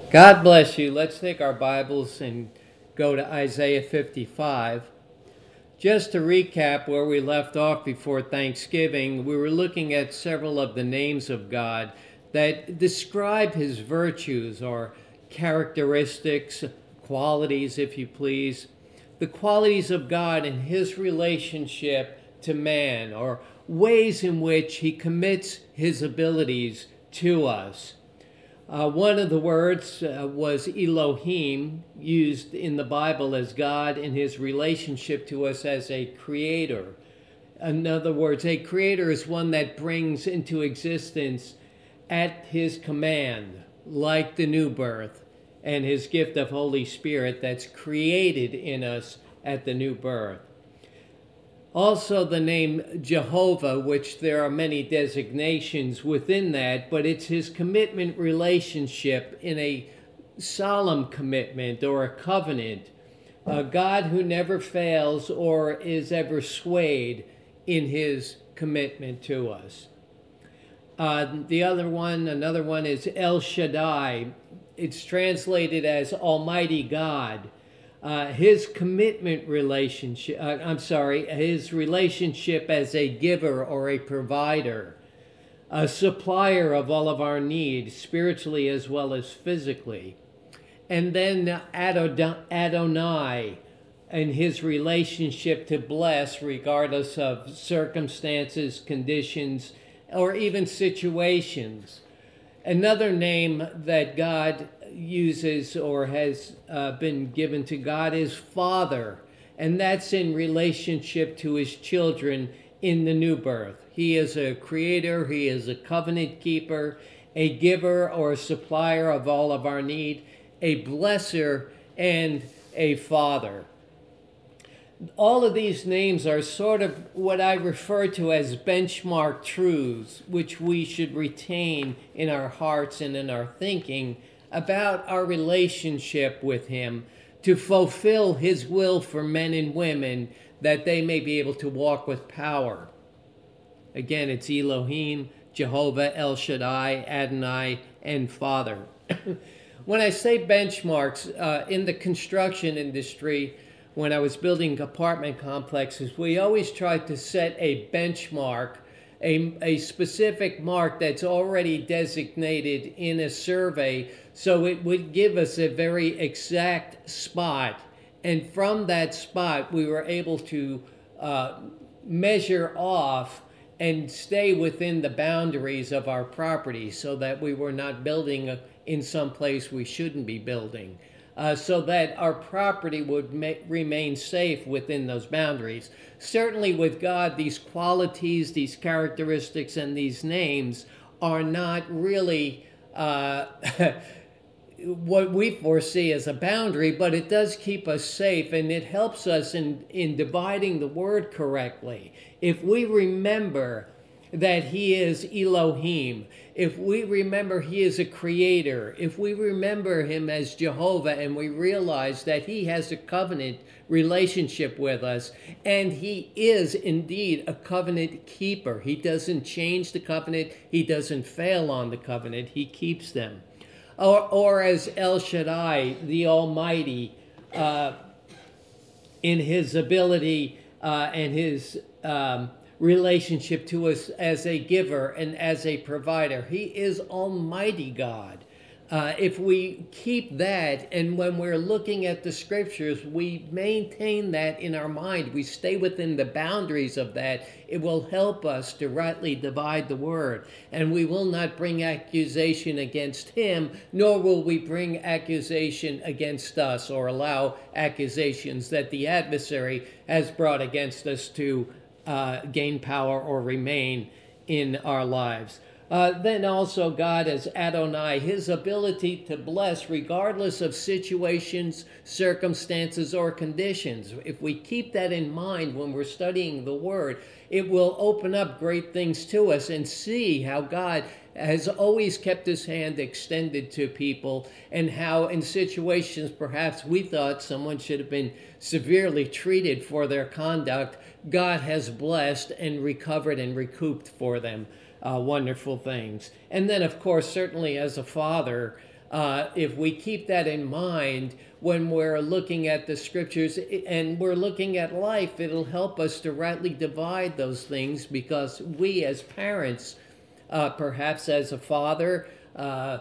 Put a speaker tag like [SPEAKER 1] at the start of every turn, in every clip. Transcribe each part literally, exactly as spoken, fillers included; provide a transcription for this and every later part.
[SPEAKER 1] God bless you. Let's take our Bibles and go to Isaiah fifty-five. Just to recap where we left off before Thanksgiving, we were looking at several of the names of God that describe his virtues or characteristics, qualities, if you please. The qualities of God and his relationship to man, or ways in which he commits his abilities to us. Uh, one of the words uh, was Elohim, used in the Bible as God in his relationship to us as a creator. In other words, a creator is one that brings into existence at his command, like the new birth and his gift of Holy Spirit that's created in us at the new birth. Also the name Jehovah, which there are many designations within that, but it's his commitment relationship in a solemn commitment or a covenant. A God who never fails or is ever swayed in his commitment to us. Uh, the other one, another one is El Shaddai. It's translated as Almighty God. Uh, his commitment relationship, uh, I'm sorry, his relationship as a giver or a provider, a supplier of all of our needs, spiritually as well as physically. And then Adonai and his relationship to bless regardless of circumstances, conditions, or even situations. Another name that God uses or has uh, been given to God is Father, and that's in relationship to his children in the new birth. He is a creator, he is a covenant keeper, a giver or a supplier of all of our need, a blesser, and a father. All of these names are sort of what I refer to as benchmark truths, which we should retain in our hearts and in our thinking about our relationship with him to fulfill his will for men and women that they may be able to walk with power. Again, it's Elohim, Jehovah, El Shaddai, Adonai, and Father. When I say benchmarks, uh, in the construction industry, when I was building apartment complexes, we always tried to set a benchmark, a, a specific mark that's already designated in a survey, so it would give us a very exact spot. And from that spot, we were able to uh, measure off and stay within the boundaries of our property so that we were not building in some place we shouldn't be building. Uh, so that our property would ma- remain safe within those boundaries. Certainly with God, these qualities, these characteristics, and these names are not really uh, what we foresee as a boundary, but it does keep us safe, and it helps us in, in dividing the word correctly. If we remember that he is Elohim, if we remember he is a creator, if we remember him as Jehovah and we realize that he has a covenant relationship with us, and he is indeed a covenant keeper. He doesn't change the covenant, he doesn't fail on the covenant, he keeps them. Or, or as El Shaddai, the Almighty, uh, in his ability uh, and his um, relationship to us as a giver and as a provider. He is Almighty God. Uh, if we keep that, and when we're looking at the scriptures, we maintain that in our mind, we stay within the boundaries of that, it will help us to rightly divide the word. And we will not bring accusation against him, nor will we bring accusation against us or allow accusations that the adversary has brought against us to uh, gain power or remain in our lives. Uh, then also God as Adonai, his ability to bless regardless of situations, circumstances, or conditions. If we keep that in mind when we're studying the Word, it will open up great things to us and see how God has always kept his hand extended to people, and how in situations perhaps we thought someone should have been severely treated for their conduct, God has blessed and recovered and recouped for them. Uh, wonderful things. And then, of course, certainly as a father, Uh, if we keep that in mind when we're looking at the scriptures and we're looking at life, it'll help us to rightly divide those things, because we as parents, uh, perhaps as a father, uh,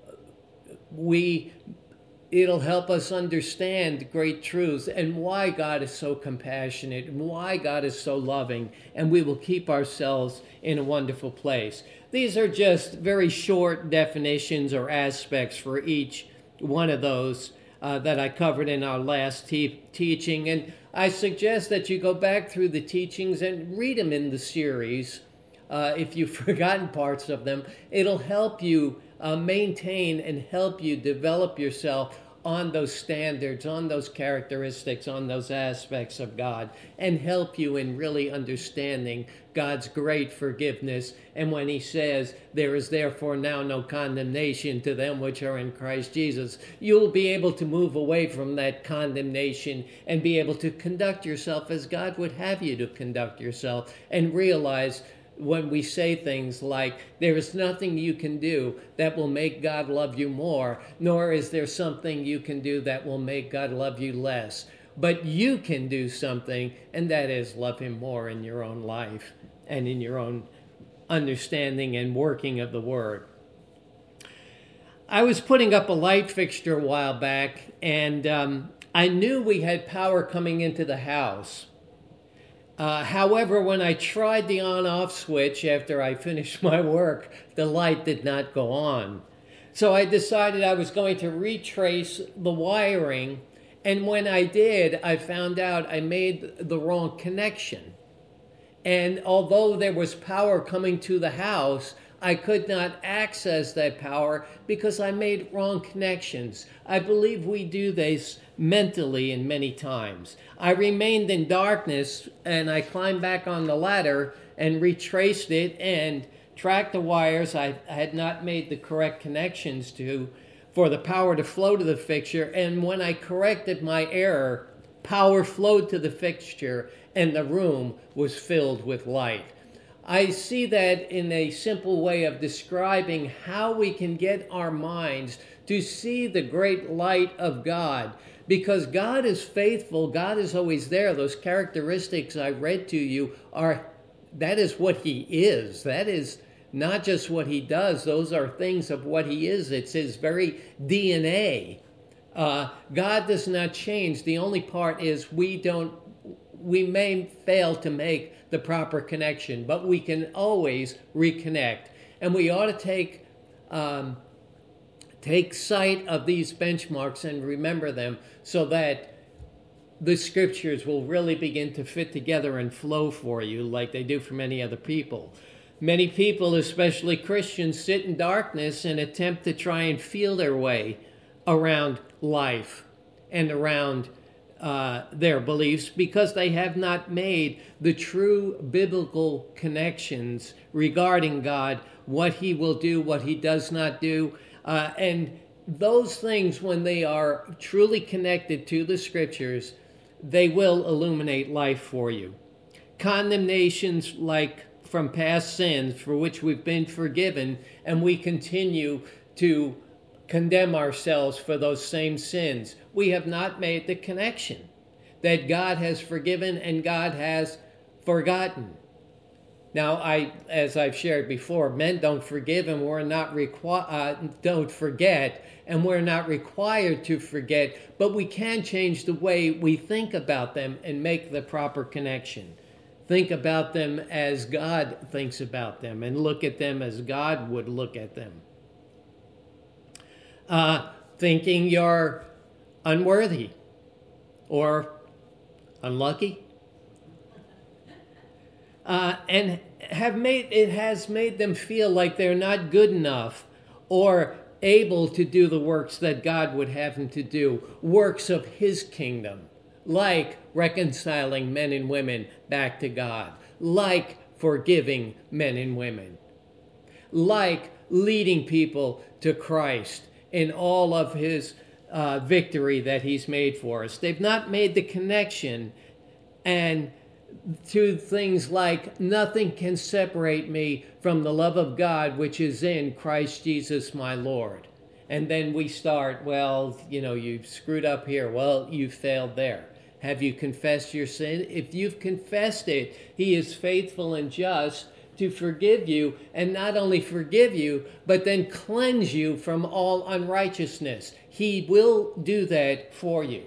[SPEAKER 1] we it'll help us understand great truths and why God is so compassionate and why God is so loving, and we will keep ourselves in a wonderful place. These are just very short definitions or aspects for each one of those uh, that I covered in our last te- teaching, and I suggest that you go back through the teachings and read them in the series. Uh, if you've forgotten parts of them, it'll help you uh, maintain and help you develop yourself on those standards, on those characteristics, on those aspects of God, and help you in really understanding God's great forgiveness. And when he says, there is therefore now no condemnation to them which are in Christ Jesus, you'll be able to move away from that condemnation and be able to conduct yourself as God would have you to conduct yourself, and realize when we say things like, there is nothing you can do that will make God love you more, nor is there something you can do that will make God love you less. But you can do something, and that is love him more in your own life and in your own understanding and working of the word. I was putting up a light fixture a while back, and um, I knew we had power coming into the house. Uh, however, when I tried the on-off switch after I finished my work, the light did not go on. So I decided I was going to retrace the wiring, and when I did, I found out I made the wrong connection. And although there was power coming to the house, I could not access that power because I made wrong connections. I believe we do this mentally in many times. I remained in darkness, and I climbed back on the ladder and retraced it and tracked the wires I had not made the correct connections to for the power to flow to the fixture. And when I corrected my error, power flowed to the fixture and the room was filled with light. I see that in a simple way of describing how we can get our minds to see the great light of God, because God is faithful. God is always there. Those characteristics I read to you are, that is what he is. That is not just what he does. Those are things of what he is. It's his very D N A. Uh, God does not change. The only part is we don't, we may fail to make the proper connection, but we can always reconnect. And we ought to take um, take sight of these benchmarks and remember them, so that the scriptures will really begin to fit together and flow for you like they do for many other people. Many people, especially Christians, sit in darkness and attempt to try and feel their way around life and around Uh, their beliefs, because they have not made the true biblical connections regarding God, what he will do, what he does not do. Uh, and those things, when they are truly connected to the scriptures, they will illuminate life for you. Condemnations like from past sins for which we've been forgiven, and we continue to condemn ourselves for those same sins. We have not made the connection that God has forgiven and God has forgotten. Now, I, as I've shared before, men don't forgive and we're not requi- uh, don't forget, and we're not required to forget, but we can change the way we think about them and make the proper connection. Think about them as God thinks about them, and look at them as God would look at them. Uh, thinking you're unworthy or unlucky, uh, and have made it has made them feel like they're not good enough or able to do the works that God would have them to do, works of his kingdom, like reconciling men and women back to God, like forgiving men and women, like leading people to Christ in all of his uh, victory that he's made for us. They've not made the connection and to things like, nothing can separate me from the love of God which is in Christ Jesus my Lord. And then we start, well, you know, you've screwed up here. Well, you failed there. Have you confessed your sin? If you've confessed it, he is faithful and just to forgive you, and not only forgive you, but then cleanse you from all unrighteousness. He will do that for you.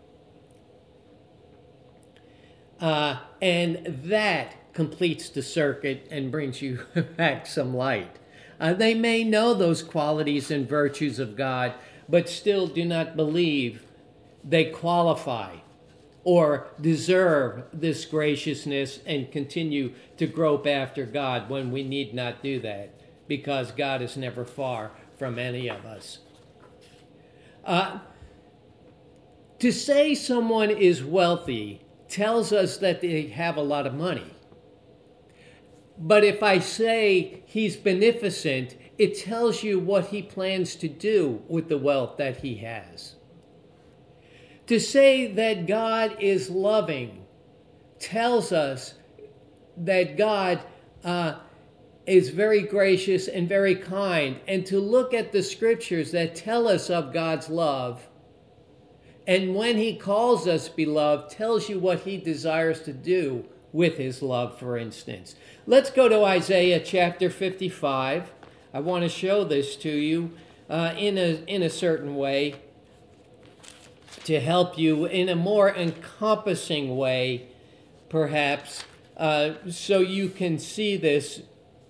[SPEAKER 1] Uh, and that completes the circuit and brings you back some light. Uh, they may know those qualities and virtues of God, but still do not believe they qualify or deserve this graciousness and continue to grope after God when we need not do that, because God is never far from any of us. Uh, to say someone is wealthy tells us that they have a lot of money. But if I say he's beneficent, it tells you what he plans to do with the wealth that he has. To say that God is loving tells us that God uh, is very gracious and very kind. And to look at the scriptures that tell us of God's love, and when he calls us beloved, tells you what he desires to do with his love, for instance. Let's go to Isaiah chapter fifty-five. I want to show this to you uh, in a in a certain way to help you in a more encompassing way, perhaps, uh, so you can see this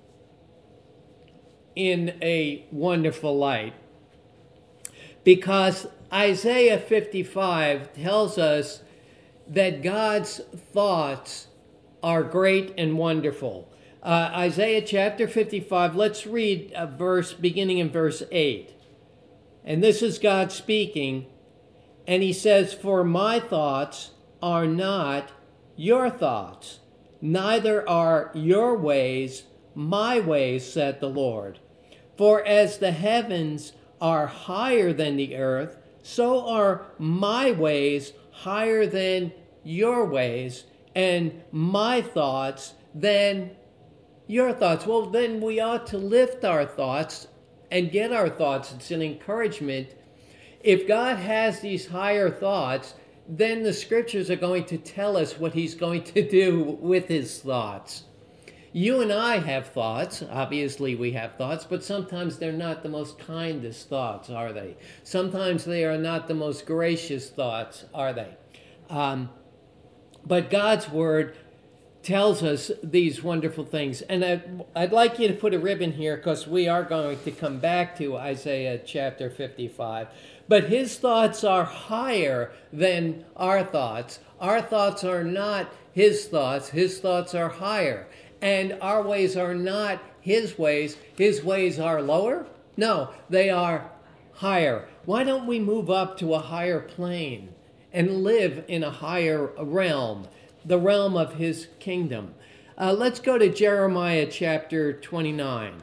[SPEAKER 1] in a wonderful light. Because Isaiah fifty-five tells us that God's thoughts are great and wonderful. Uh, Isaiah chapter fifty-five, let's read a verse beginning in verse eight. And this is God speaking, and he says, "For my thoughts are not your thoughts, neither are your ways my ways, said the Lord. For as the heavens are higher than the earth, so are my ways higher than your ways, and my thoughts than your thoughts." Well, then we ought to lift our thoughts and get our thoughts. It's an encouragement. If God has these higher thoughts, then the scriptures are going to tell us what he's going to do with his thoughts. You and I have thoughts. Obviously, we have thoughts, but sometimes they're not the most kindest thoughts, are they? Sometimes they are not the most gracious thoughts, are they? Um, but God's word tells us these wonderful things. And I, I'd like you to put a ribbon here, because we are going to come back to Isaiah chapter fifty-five. But his thoughts are higher than our thoughts. Our thoughts are not his thoughts. His thoughts are higher. And our ways are not his ways. His ways are lower? No, they are higher. Why don't we move up to a higher plane and live in a higher realm, the realm of his kingdom? Uh, let's go to Jeremiah chapter twenty-nine.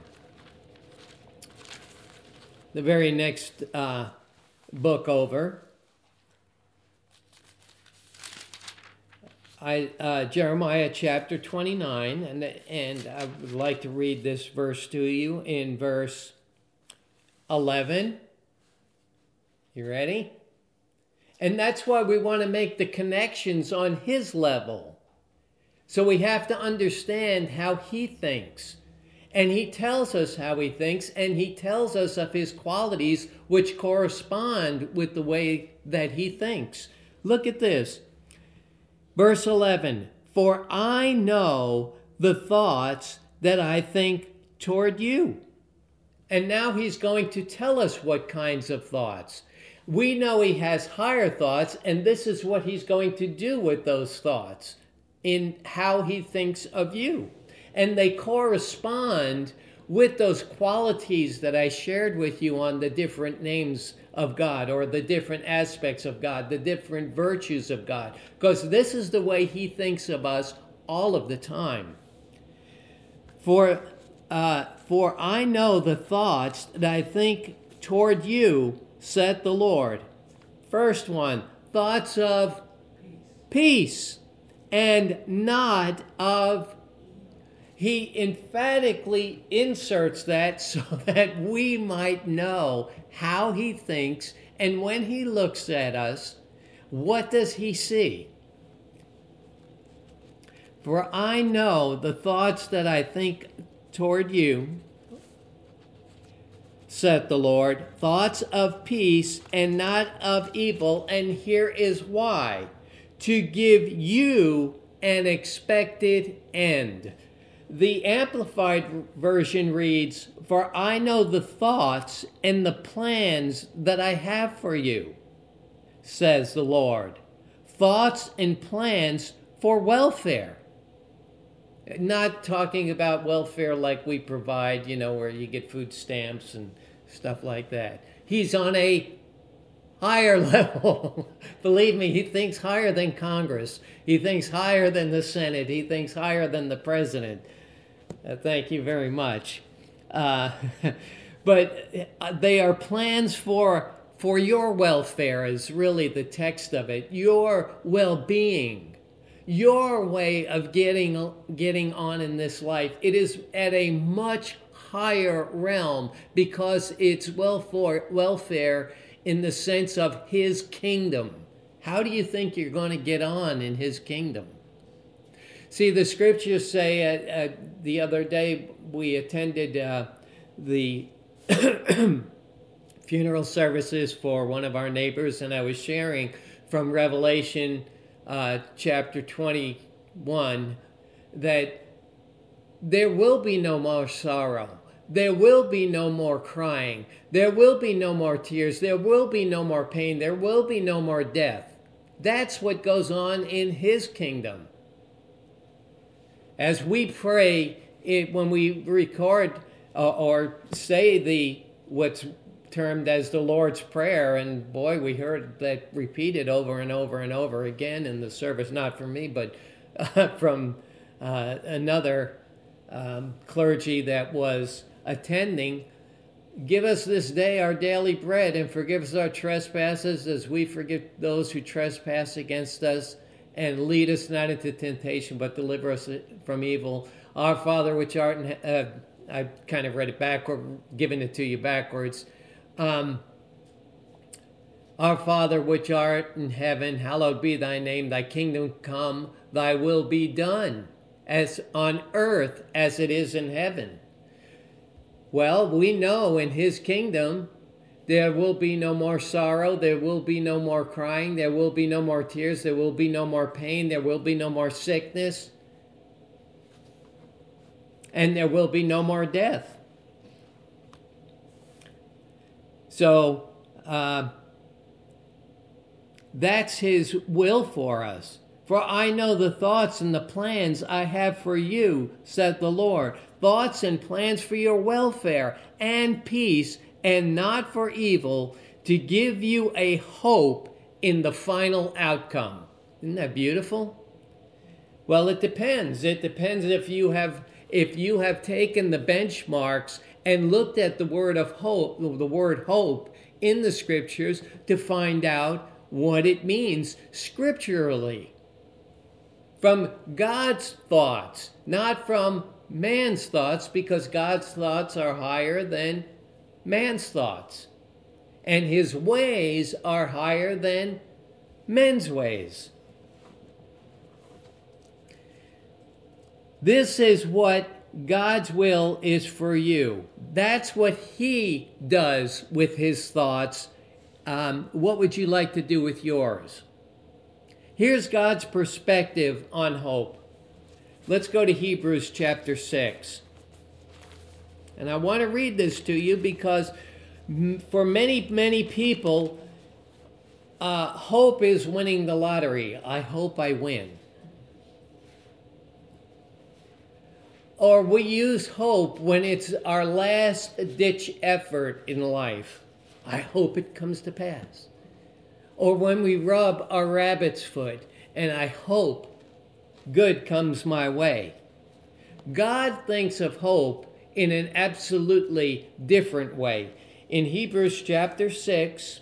[SPEAKER 1] The very next uh, book over. I, uh, Jeremiah chapter twenty-nine, and, and I would like to read this verse to you in verse eleven. You ready? And that's why we want to make the connections on his level. So we have to understand how he thinks. And he tells us how he thinks, and he tells us of his qualities which correspond with the way that he thinks. Look at this. Verse eleven, "For I know the thoughts that I think toward you." And now he's going to tell us what kinds of thoughts. We know he has higher thoughts, and this is what he's going to do with those thoughts in how he thinks of you. And they correspond with those qualities that I shared with you on the different names of God, or the different aspects of God, the different virtues of God, because this is the way he thinks of us all of the time. For, uh, for I know the thoughts that I think toward you, said the Lord. First one, thoughts of peace, and not of He emphatically inserts that so that we might know how he thinks, and when he looks at us, what does he see? For I know the thoughts that I think toward you, saith the Lord, thoughts of peace and not of evil. And here is why: to give you an expected end. The Amplified Version reads, for I know the thoughts and the plans that I have for you, says the Lord. Thoughts and plans for welfare. Not talking about welfare like we provide, you know, where you get food stamps and stuff like that. He's on a higher level. Believe me, he thinks higher than Congress. He thinks higher than the Senate. He thinks higher than the president. Uh, thank you very much. Uh, but they are plans for, for your welfare is really the text of it. Your well-being. Your way of getting, getting on in this life. It is at a much higher realm because it's welfare, welfare in the sense of his kingdom. How do you think you're going to get on in his kingdom? See, the scriptures say, uh, uh, the other day we attended uh, the funeral services for one of our neighbors, and I was sharing from Revelation uh, chapter twenty-one that there will be no more sorrow. There will be no more crying. There will be no more tears. There will be no more pain. There will be no more death. That's what goes on in his kingdom. As we pray, it, when we record uh, or say the what's termed as the Lord's Prayer, and boy, we heard that repeated over and over and over again in the service, not from me, but uh, from uh, another um, clergy that was attending. Give us this day our daily bread, and forgive us our trespasses as we forgive those who trespass against us. And lead us not into temptation, but deliver us from evil. Our Father, which art in heaven, uh, I kind of read it backward, giving it to you backwards. Um, Our Father, which art in heaven, hallowed be thy name. Thy kingdom come, thy will be done, as on earth as it is in heaven. Well, we know in his kingdom, there will be no more sorrow. There will be no more crying. There will be no more tears. There will be no more pain. There will be no more sickness. And there will be no more death. So, uh, that's his will for us. For I know the thoughts and the plans I have for you, said the Lord. Thoughts and plans for your welfare and peace, and not for evil, to give you a hope in the final outcome. Isn't that beautiful? Well, it depends. It depends if you have if you have taken the benchmarks and looked at the word of hope, the word hope in the scriptures to find out what it means scripturally. From God's thoughts, not from man's thoughts, because God's thoughts are higher than man's thoughts, and his ways are higher than men's ways. This is what God's will is for you. That's what he does with his thoughts. Um, what would you like to do with yours? Here's God's perspective on hope. Let's go to Hebrews chapter six. And I want to read this to you because for many, many people, uh, hope is winning the lottery. I hope I win. Or we use hope when it's our last ditch effort in life. I hope it comes to pass. Or when we rub our rabbit's foot and I hope good comes my way. God thinks of hope in an absolutely different way. In Hebrews chapter six,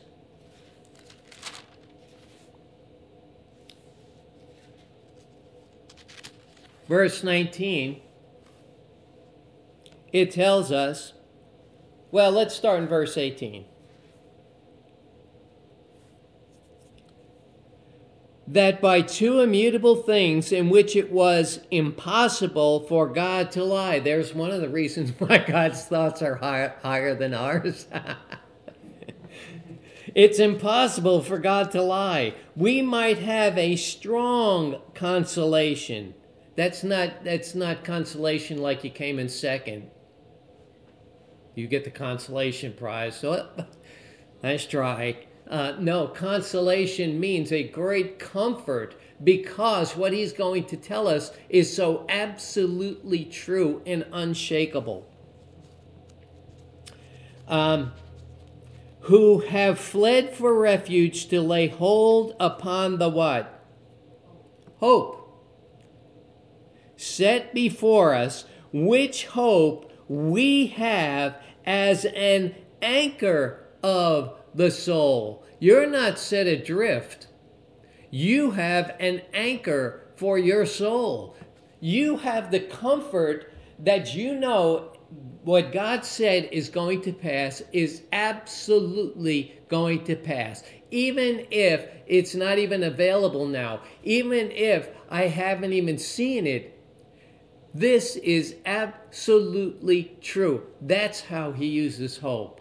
[SPEAKER 1] verse nineteen, it tells us, well, let's start in verse eighteen. That by two immutable things in which it was impossible for God to lie. There's one of the reasons why God's thoughts are higher, higher than ours. It's impossible for God to lie. We might have a strong consolation. That's not, that's not consolation like you came in second. You get the consolation prize. So, nice try. Uh, no, consolation means a great comfort because what he's going to tell us is so absolutely true and unshakable. Um, who have fled for refuge to lay hold upon the what? Hope. Set before us, which hope we have as an anchor of the soul. You're not set adrift. You have an anchor for your soul. You have the comfort that you know what God said is going to pass is absolutely going to pass. Even if it's not even available now, even if I haven't even seen it, this is absolutely true. That's how he uses hope.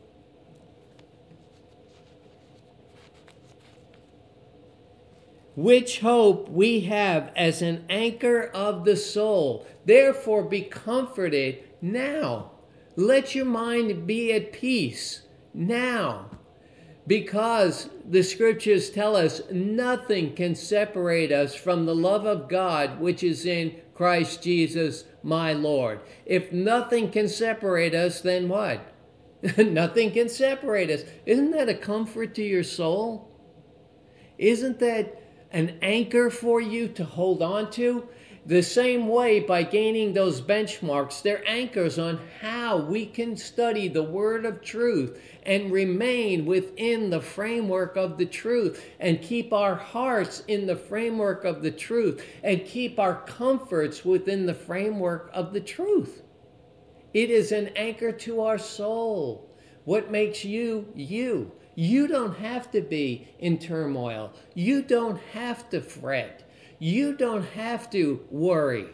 [SPEAKER 1] Which hope we have as an anchor of the soul. Therefore be comforted now. Let your mind be at peace now. Because the scriptures tell us nothing can separate us from the love of God which is in Christ Jesus my Lord. If nothing can separate us, then what? Nothing can separate us. Isn't that a comfort to your soul? Isn't that an anchor for you to hold on to? The same way, by gaining those benchmarks, they're anchors on how we can study the word of truth and remain within the framework of the truth and keep our hearts in the framework of the truth and keep our comforts within the framework of the truth. It is an anchor to our soul. What makes you, you? You don't have to be in turmoil. You don't have to fret. You don't have to worry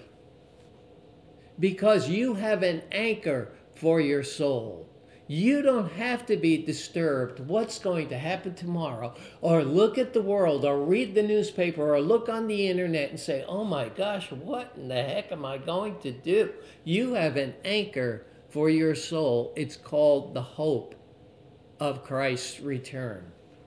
[SPEAKER 1] because you have an anchor for your soul. You don't have to be disturbed what's going to happen tomorrow, or look at the world, or read the newspaper, or look on the internet and say, oh my gosh, what in the heck am I going to do? You have an anchor for your soul. It's called the hope of Christ's return.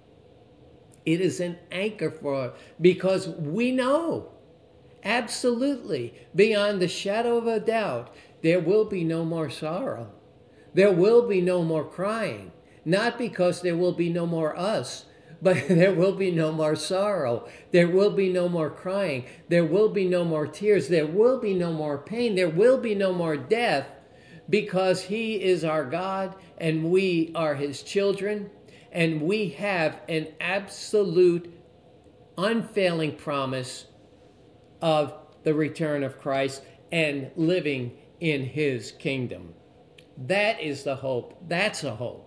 [SPEAKER 1] It is an anchor for us because we know absolutely beyond the shadow of a doubt there will be no more sorrow. There will be no more crying. Not because there will be no more us, but there will be no more sorrow. There will be no more crying. There will be no more tears. There will be no more pain. There will be no more death because he is our God and we are his children. And we have an absolute, unfailing promise of the return of Christ and living in his kingdom. That is the hope. That's a hope.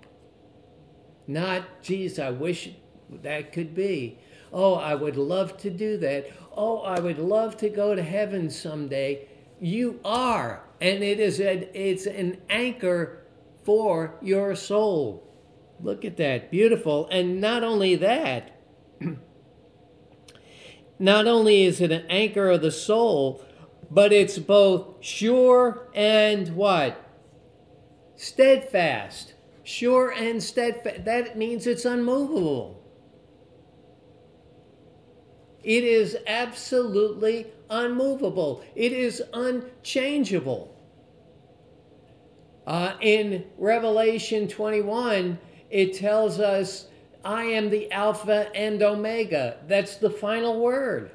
[SPEAKER 1] Not, geez, I wish that could be. Oh, I would love to do that. Oh, I would love to go to heaven someday. You are, and it is a, it's an anchor for your soul. Look at that. Beautiful. And not only that, not only is it an anchor of the soul, but it's both sure and what? Steadfast. Sure and steadfast. That means it's unmovable. It is absolutely unmovable. It is unchangeable. Uh, in Revelation twenty-one, it tells us, I am the Alpha and Omega. That's the final word.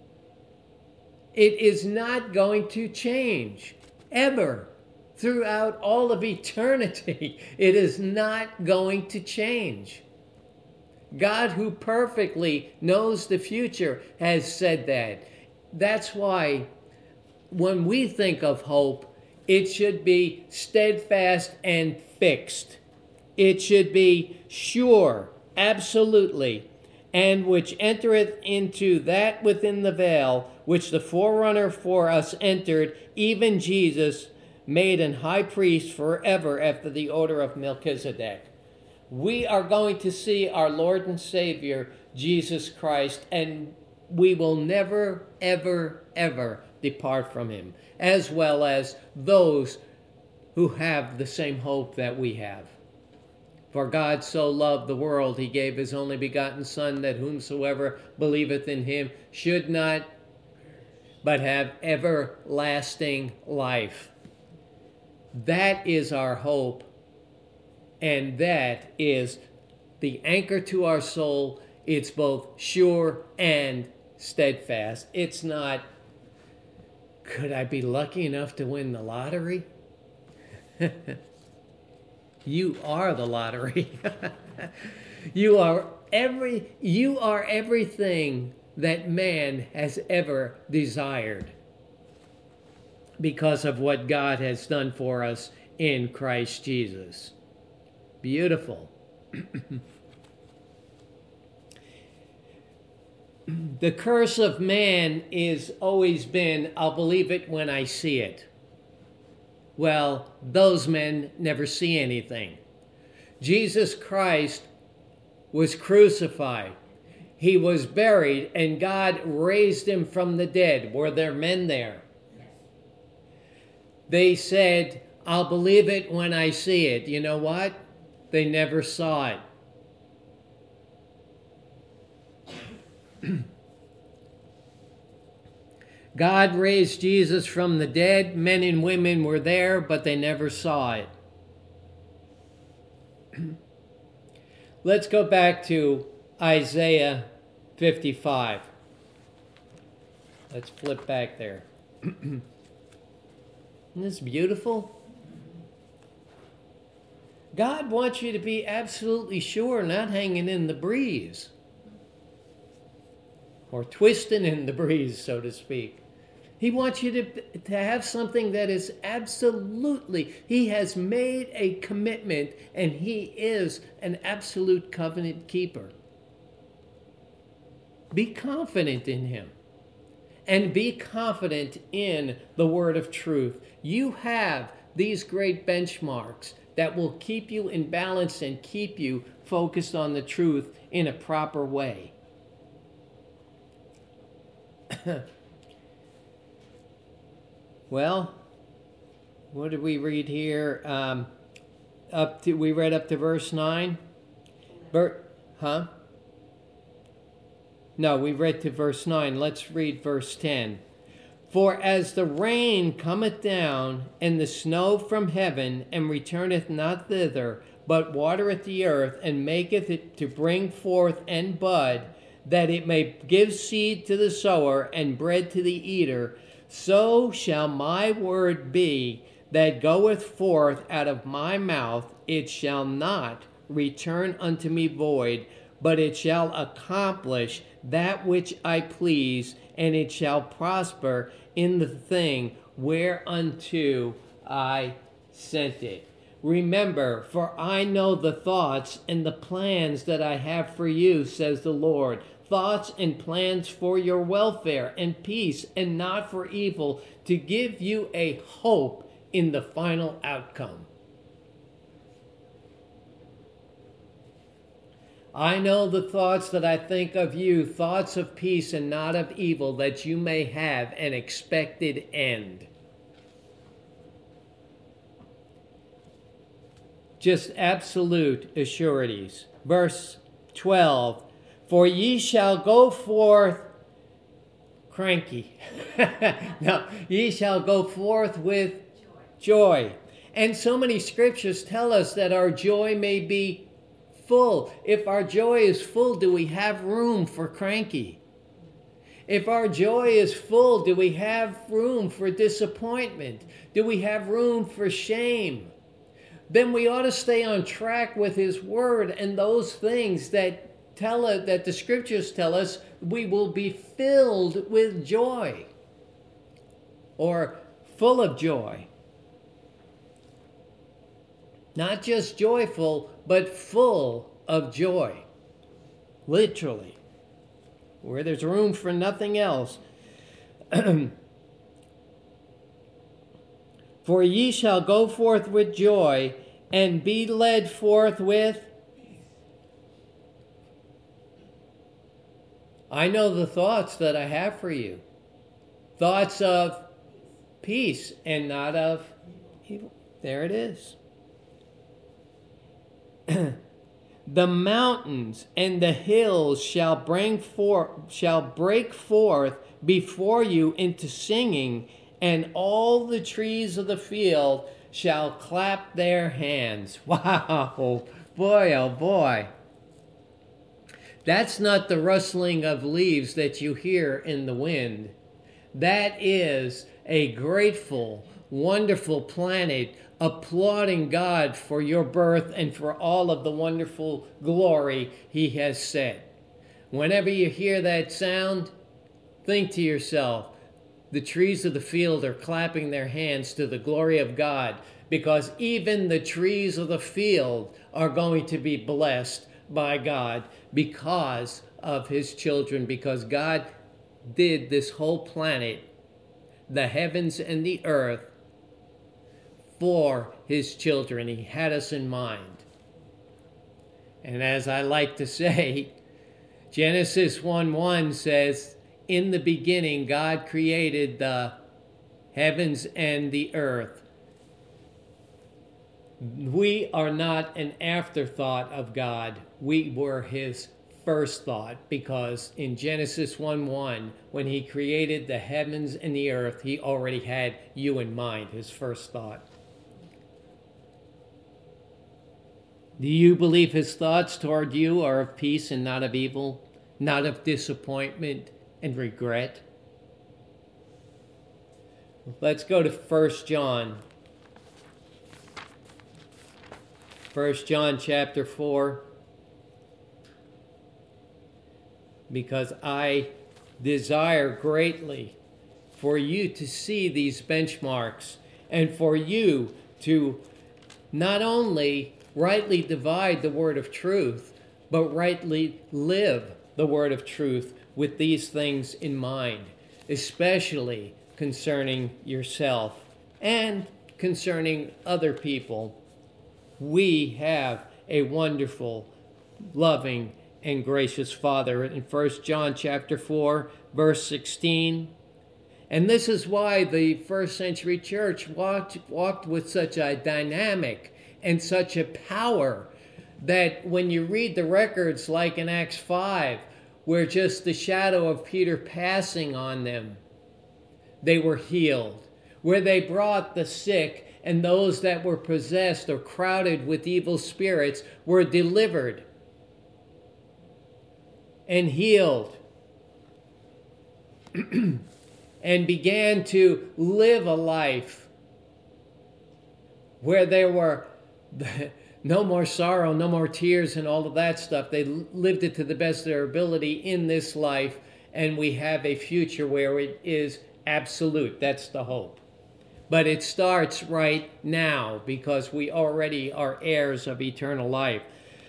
[SPEAKER 1] It is not going to change, ever. Throughout all of eternity, it is not going to change. God, who perfectly knows the future, has said that. That's why when we think of hope, It should be steadfast and fixed. It should be sure, absolutely, and which entereth into that within the veil, which the forerunner for us entered, even Jesus, made an high priest forever after the order of Melchizedek. We are going to see our Lord and Savior, Jesus Christ, and we will never, ever, ever depart from him, as well as those who have the same hope that we have. For God so loved the world, he gave his only begotten Son, that whomsoever believeth in him should not, but have everlasting life. That is our hope, and that is the anchor to our soul. It's both sure and steadfast. It's not, could I be lucky enough to win the lottery? You are the lottery. You are every you are everything that man has ever desired, because of what God has done for us in Christ Jesus. Beautiful. The curse of man is always been, I'll believe it when I see it. Well, those men never see anything. Jesus Christ was crucified. He was buried, and God raised him from the dead. Were there men there? Yes. They said, I'll believe it when I see it. You know what? They never saw it. God raised Jesus from the dead. Men and women were there, but they never saw it. Let's go back to Isaiah fifty-five. Let's flip back there. Isn't this beautiful? God wants you to be absolutely sure, not hanging in the breeze, or twisting in the breeze, so to speak. He wants you to, to have something that is absolutely, he has made a commitment, and he is an absolute covenant keeper. Be confident in him, and be confident in the word of truth. You have these great benchmarks that will keep you in balance and keep you focused on the truth in a proper way. Well, what did we read here? Um, up to we read up to verse nine. Ver, huh? No, we read to verse nine. Let's read verse ten. For as the rain cometh down, and the snow from heaven, and returneth not thither, but watereth the earth, and maketh it to bring forth and bud, that it may give seed to the sower and bread to the eater, so shall my word be that goeth forth out of my mouth. It shall not return unto me void, but it shall accomplish that which I please, and it shall prosper in the thing whereunto I sent it. Remember, for I know the thoughts and the plans that I have for you, says the Lord. Thoughts and plans for your welfare and peace, and not for evil, to give you a hope in the final outcome. I know the thoughts that I think of you, thoughts of peace and not of evil, that you may have an expected end. Just absolute assurities. Verse twelve, for ye shall go forth cranky. No, ye shall go forth with joy. joy. And so many scriptures tell us that our joy may be full. If our joy is full, do we have room for cranky? If our joy is full, do we have room for disappointment? Do we have room for shame? Then we ought to stay on track with his word and those things that tell us, that the scriptures tell us we will be filled with joy, or full of joy. Not just joyful, but full of joy. Literally. Where there's room for nothing else. For ye shall go forth with joy, and be led forth with... I know the thoughts that I have for you. Thoughts of peace and not of evil. There it is. The mountains and the hills shall bring forth, shall break forth before you into singing, and all the trees of the field shall clap their hands. Wow, boy, oh boy. That's not the rustling of leaves that you hear in the wind. That is a grateful, wonderful planet applauding God for your birth and for all of the wonderful glory he has set. Whenever you hear that sound, think to yourself, the trees of the field are clapping their hands to the glory of God, because even the trees of the field are going to be blessed by God because of his children, because God did this whole planet, the heavens and the earth, for his children. He had us in mind. And as I like to say, Genesis one one says, in the beginning God created the heavens and the earth. We are not an afterthought of God. We were his first thought, because in Genesis one one, when he created the heavens and the earth, he already had you in mind, his first thought. Do you believe his thoughts toward you are of peace and not of evil, not of disappointment and regret? Let's go to First John. First John chapter four. Because I desire greatly for you to see these benchmarks, and for you to not only rightly divide the word of truth, but rightly live the word of truth with these things in mind, especially concerning yourself and concerning other people. We have a wonderful, loving, and gracious Father. In First John chapter four, verse sixteen. And this is why the first century church walked, walked with such a dynamic and such a power that when you read the records like in Acts five, where just the shadow of Peter passing on them, they were healed. Where they brought the sick and those that were possessed or crowded with evil spirits were delivered and healed and began to live a life where there were no more sorrow, no more tears, and all of that stuff. They lived it to the best of their ability in this life, and we have a future where it is absolute. That's the hope. But it starts right now, because we already are heirs of eternal life.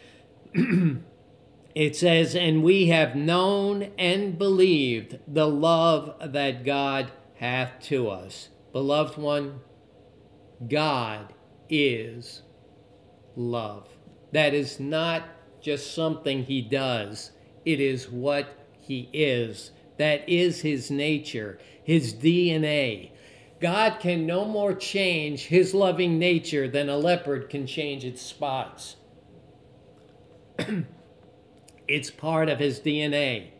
[SPEAKER 1] It says, and we have known and believed the love that God hath to us. Beloved one, God is love. That is not just something he does. It is what he is. That is his nature, his D N A. God can no more change his loving nature than a leopard can change its spots. It's part of his D N A.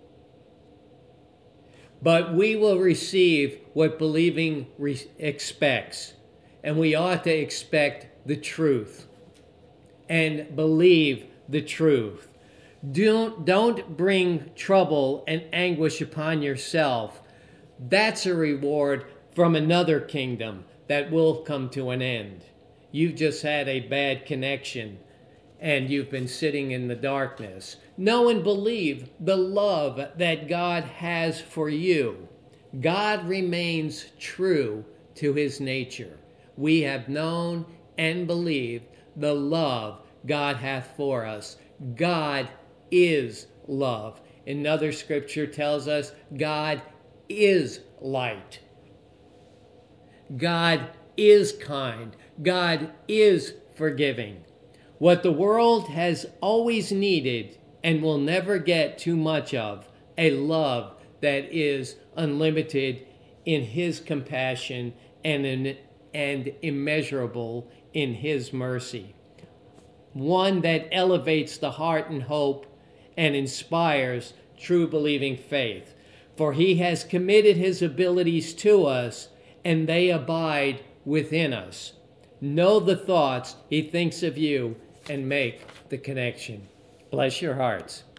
[SPEAKER 1] But we will receive what believing re- expects. And we ought to expect the truth and believe the truth. Don't, don't bring trouble and anguish upon yourself. That's a reward from another kingdom that will come to an end. You've just had a bad connection and you've been sitting in the darkness. Know and believe the love that God has for you. God remains true to his nature. We have known and believed the love God hath for us. God is love. Another scripture tells us God is light. God is kind. God is forgiving. What the world has always needed and will never get too much of, a love that is unlimited in his compassion and, in, and immeasurable in his mercy. One that elevates the heart and hope and inspires true believing faith. For he has committed his abilities to us, and they abide within us. Know the thoughts he thinks of you and make the connection. Bless your hearts.